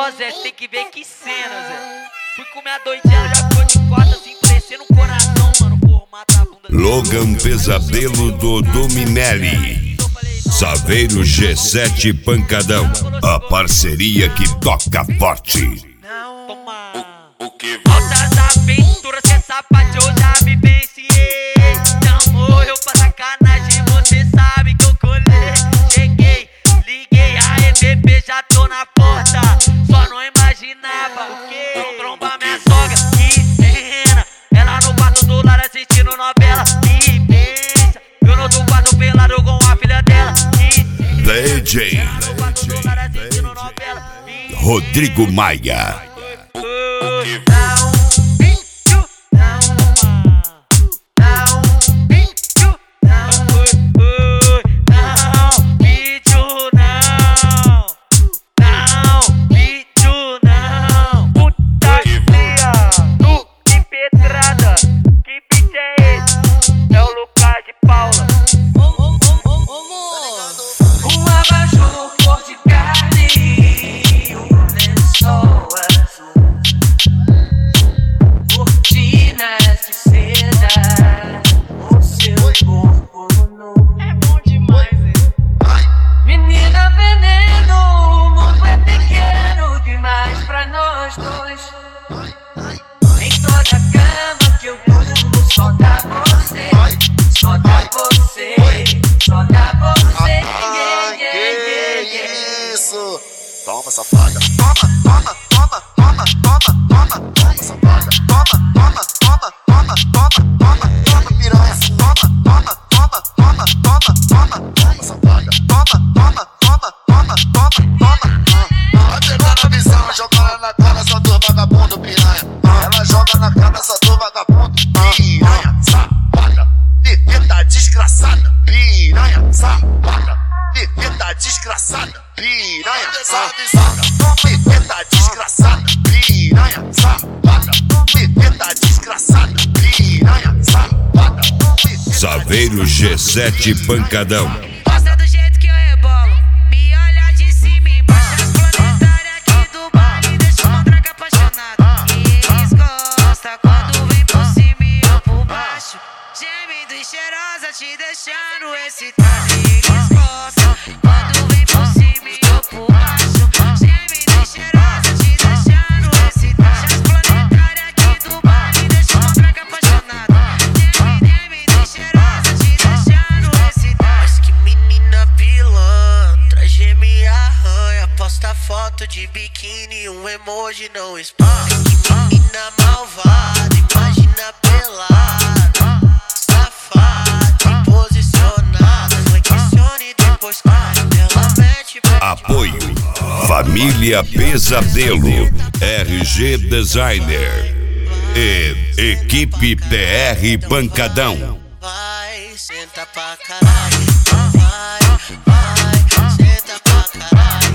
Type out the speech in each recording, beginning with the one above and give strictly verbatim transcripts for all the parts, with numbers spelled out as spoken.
Ó, Zé, tem que ver que cena, Zé. Fui comer a doidinha, ela já ficou de costas, assim, parecendo um coração, mano. Formato a bunda. Logan Pesadelo do Dominelli. Saveiro G sete Pancadão. A parceria que toca forte. Não, toma. O, o que Altas aventuras, cê sapato, eu já vivenciei. Chamou eu pra sacanagem, você sabe que eu colei. Cheguei, liguei, aê bebê, já tô na porta. Só não imaginava o que eu trombar minha sogra. Que cena, ela no quarto do lado assistindo novela. Que beija, eu no outro quarto pelado com a filha dela. Que D J ela no quarto do lado assistindo novela. Rodrigo Maia. Toma, safada. Toma, toma, toma, toma, toma, toma, toma, safada. Toma, toma, toma, toma, toma, toma, toma, piranha. Toma, toma, toma, toma, toma, toma, toma, safada. Toma, toma, toma, toma, toma, toma. Vai pegar na visão, jogar na cara só do vagabundo, piranha. Ela joga na cara só do vagabundo, piranha, safada. Bebida desgraçada, piranha, safada. Bebida desgraçada. Piranha, safada, bebida desgraçada, piranha, safada, bebida desgraçada, piranha, safada. Saveiro G sete Pancadão. Gosta do jeito que eu rebolo, me olha de cima e embaixo. As planetárias aqui do baile deixam uma draga apaixonada. E eles gostam quando vem por cima e eu por baixo. Gemido e cheirosa te deixando excitada. E eles gostam quando vem por cima. Foto de biquíni, um emoji não spam. Que menina malvada, imagina pelada, safada, posicionada. Flexione depois cai, ela mete. Apoio Família Pesadelo, R G Designer e Equipe T R Pancadão. Vai, senta pra caralho. Vai, vai, senta pra caralho.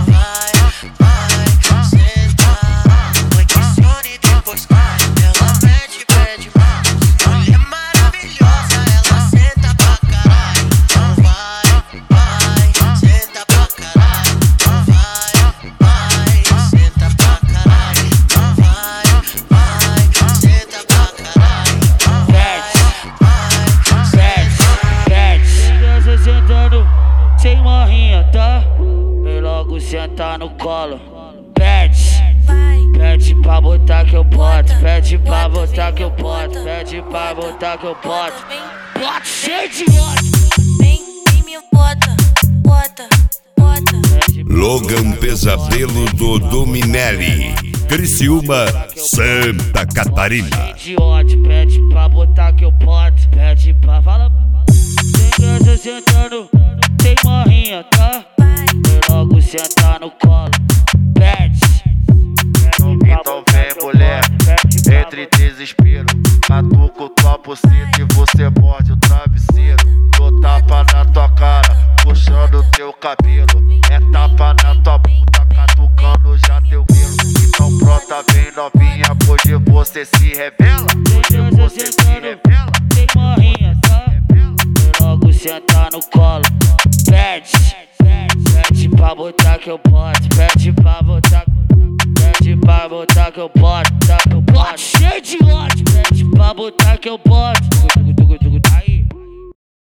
Sentar no colo, pede, pede pra botar que eu boto, pede pra botar que eu boto, pede pra botar que eu boto, bota cheio de boto, vem, vem me bota, bota, bota. Logan Pesadelo do Dominelli, Criciúma, Santa Catarina. De ódio, pede pra botar que eu boto, pede pra fala, tem essa sentando, tem morrinha, tá? Logo sentar no colo, pede. Então vem mulher, entre desespero. Catuco tua buceta e você morde o travesseiro. Dou tapa na tua cara, puxando teu cabelo. É tapa na tua puta, catucando já teu pelo. Então pronta, vem novinha, hoje você se revela. Hoje você se revela. Tem morrinha, tá? Logo sentar no colo, pede. Pede pra botar que eu boto, pede pra botar. pra botar que eu boto, tá que eu boto. Cheio de ódio, pede pra botar que eu boto.